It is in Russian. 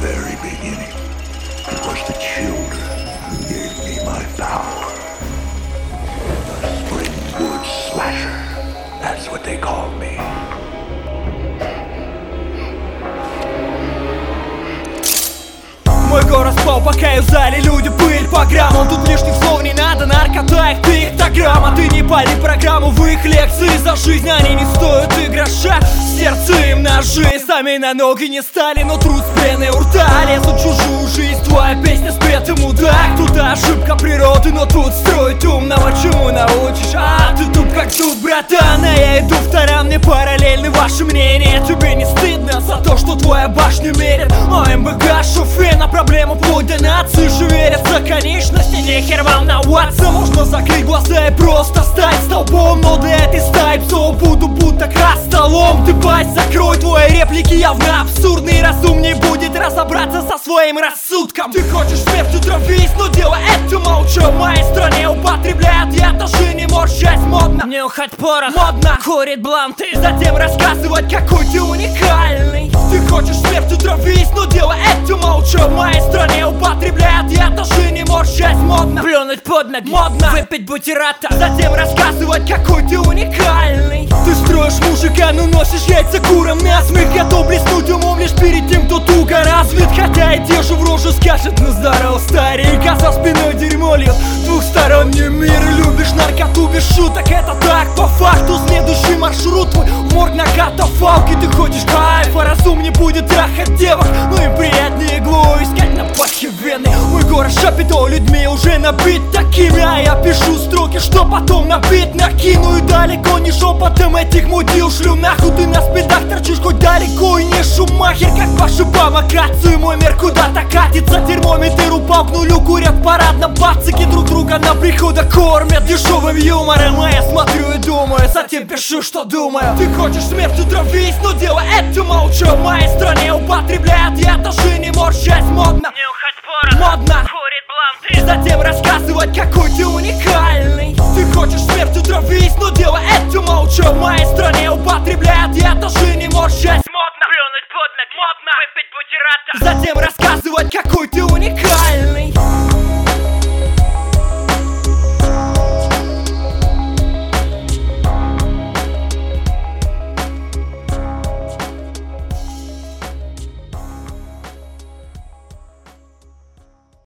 very beginning, it was the children who gave me my power. The Springwood Slasher, that's what they called me. Мой город спал, пока я в зале, люди пыль по граммам. Тут лишних слов не надо, наркота их пиктограмма. Ты не пали программу в их лекции за жизнь, они не стоят и гроша. Сердце им ножи, сами на ноги не стали, но труд с пеной у рта. Лезут в чужую жизнь, твоя песня спета мудак. Тут ошибка природы, но тут строить умного чему научишь? А ты туп как тут, братан, а я иду вторая, мне параллельны ваши мнения. Тебе не стыдно за то, что твоя башня мерит? О, МБГ, шофе на проблему вплоть до нации же верят за конечности, нехер вам наваться. Можно закрыть глаза и просто стать столбом, но для этой стаи псов буду будто крастолом. Ты, пасть, закрой, твои реплики явно абсурдны, и разумнее будет разобраться со своим рассудком. Ты хочешь смерти травись, но дело это молча. В моей стране употребляют яд, даже не можешь, часть модно. Нюхать порох модно, курит бланты, затем рассказывать, какой ты уникальный. Ты хочешь смерти травись, но дело это молча. В моей стране употребляют яд, даже не можешь, часть модно. Плюнуть под ноги модно, выпить бутерата, затем рассказывать, какой ты уникальный. Ты строишь мужика, но носишь яйца курам насмех. Готов блеснуть умом лишь перед тем, кто туго развит. Хотя и те же в рожу скажет: ну здорово, старик, а за спиной дерьмо льет. Двухсторонний мир, любишь наркоту без шуток. Это так, по факту, следующий маршрут твой морг на катафалке. Ты хочешь кайф, а разумнее будет трахать девок. Ну и приятнее иглу искать на пахе вены. Мой город Шапито людьми уже набит такими, а я пишу строки, что потом на бит накину. И далеко не шепотом этих мудил шлю нахуй. Ты на спидах торчишь хоть далеко и не шумахер, как ваши провокации. Мой мир куда-то катится, термометр упал к нулю. Курят в парадном пацаки, друг друга на прихода кормят дешевым юмором. А я смотрю и думаю, затем пишу, что думаю. Ты хочешь смерти травись, но дело это молча. В моей стране употребляют яд, даже не можешь, часть модно. Нюхать порох модно, курит бланты, затем рассказывать, какой ты уникальный. Ты хочешь смерти травись, но дело это молча. В моей стране употребляют яд, даже не можешь, часть модно. Плюнуть под ноги модно, выпить бутерата, затем рассказывать, какой ты уникальный.